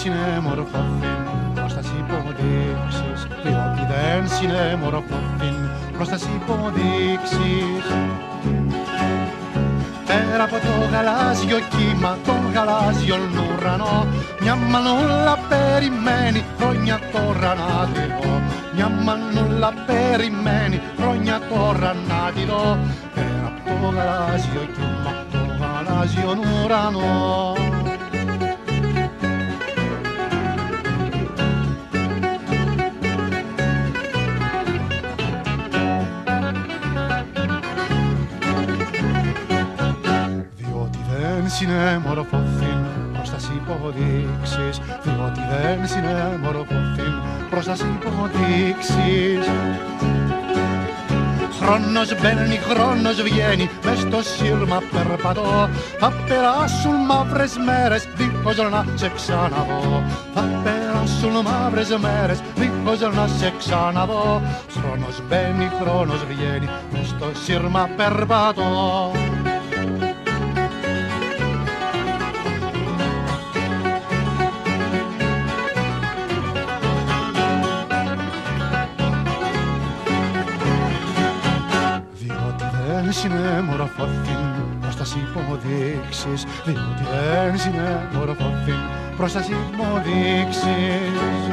συνεμορφωθήν προς τας υποδείξεις, διότι δεν συνεμορφωθήν προς τας υποδείξεις. Πέρα από το γαλάζιο κύμα, τον γαλάζιον ουρανό, μια μανούλα περιμένει χρόνια τώρα να τη δω. Μια μανούλα περιμένει χρόνια τώρα να τη δω. Πέρα από το γαλάζιο κύμα, τον γαλάζιον ουρανό. Συνεμορφωθήν προς τας υποδείξεις, διότι δεν συνεμορφωθήν προς τας υποδείξεις. Χρόνος μπαίνει, χρόνος βγαίνει, μες στο σύρμα περπατώ. Θα περάσουν μαύρες μέρες, δίχως να σε ξαναδώ. Θα περάσουν μαύρες μέρες, δίχως να σε ξαναδώ. Χρόνος μπαίνει, χρόνος βγαίνει, μες στο σύρμα περπατώ. Συνεμορφωθήν προς τας υποδείξεις, διότι δεν συνεμορφωθήν προς τας υποδείξεις.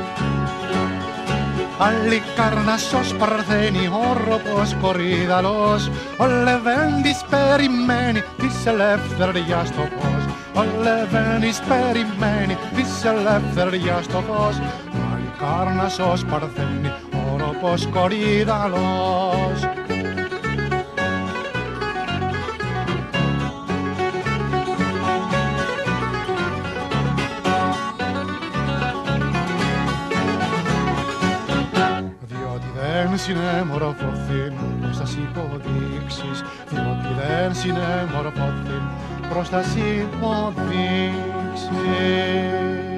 Αλλικάρνασσος παρθένει, όροπος κορίδαλος, ο Λεβέντης περιμένει της ελευθεριάς το φως. Ο Λεβέντης περιμένει της ελευθεριάς το φως. Αλλικάρνασσος παρθένει, όροπος κορίδαλος. Δεν συνεμορφωθήν προς τας υποδείξεις, διότι δεν συνεμορφωθήν προς τας υποδείξεις.